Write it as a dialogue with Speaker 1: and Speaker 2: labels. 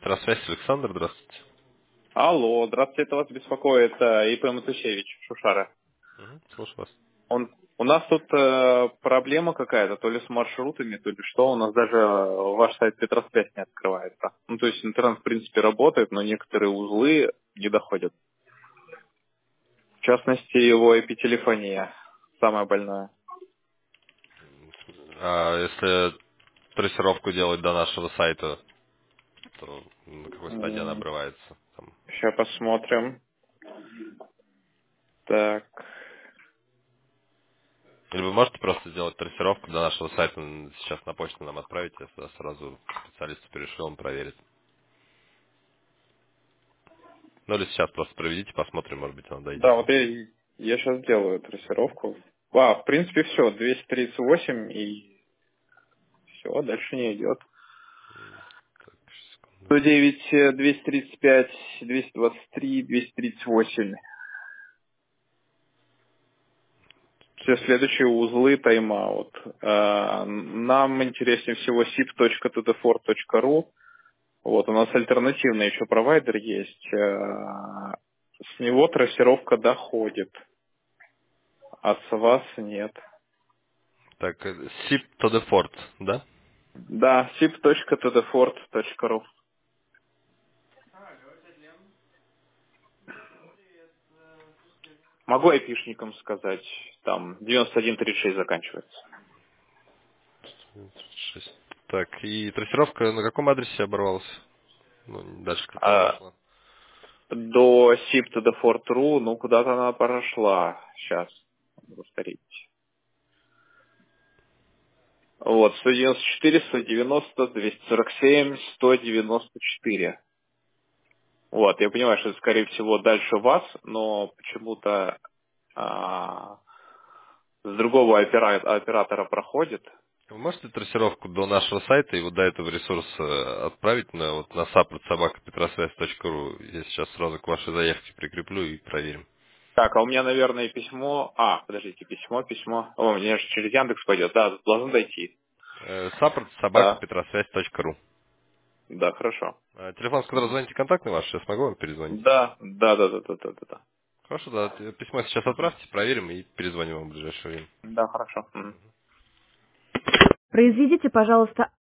Speaker 1: Петросвязь, Александр, здравствуйте.
Speaker 2: Алло, здравствуйте, это вас беспокоит ИП Матусевич, Шушара.
Speaker 1: Слушаю вас.
Speaker 2: У нас тут проблема какая-то, то ли с маршрутами, то ли что, у нас даже ваш сайт Петросвязь не открывается. Ну, то есть интернет, в принципе, работает, но некоторые узлы не доходят. В частности, его IP-телефония, самое больное.
Speaker 1: А если трассировку делать до нашего сайта, то на какой стадии она обрывается? Там.
Speaker 2: Сейчас посмотрим. Так,
Speaker 1: Или вы можете просто сделать трассировку до нашего сайта, сейчас на почту нам отправить, я туда сразу специалисту перешлю, он проверит. Ну или сейчас просто проведите, посмотрим, может быть, она дойдет.
Speaker 2: да, вот я сейчас делаю трассировку. В принципе, все, 238 и все, дальше не идет.
Speaker 1: Так, секунду.
Speaker 2: 109, 235, 223, 238. Все следующие узлы тайм-аут. Нам интереснее всего sip.ttfor.ru. Вот, у нас альтернативный еще провайдер есть. С него трассировка доходит, а с вас нет.
Speaker 1: Так, SIP to the fort, да?
Speaker 2: Да, sip.ttfort.ru. Могу айпишникам сказать, там 9136 заканчивается.
Speaker 1: 6. Так, и трассировка на каком адресе оборвалась? Ну, дальше какого не
Speaker 2: А
Speaker 1: шла?
Speaker 2: до sip.ttfort.ru, ну, куда-то она прошла. Сейчас, повторить. Вот, 194, 190, 247, 194. Вот, я понимаю, что это, скорее всего, дальше вас, но почему-то с другого оператора проходит.
Speaker 1: Вы можете трассировку до нашего сайта и вот до этого ресурса отправить на, вот, на support@petrosвязь.ру? Я сейчас сразу к вашей заявке прикреплю и проверим.
Speaker 2: Так, а у меня, наверное, письмо... подождите, письмо. О, у меня же через Яндекс пойдет. Да, должен дойти. Да,
Speaker 1: Support@petrosвязь.ру.
Speaker 2: да, хорошо.
Speaker 1: Телефон, с которого звоните, контактный ваш, сейчас могу вам перезвонить?
Speaker 2: Да.
Speaker 1: Хорошо, да, письмо сейчас отправьте, проверим и перезвоним вам в ближайшее время.
Speaker 2: Да, хорошо. Мгм.
Speaker 3: Произведите, пожалуйста,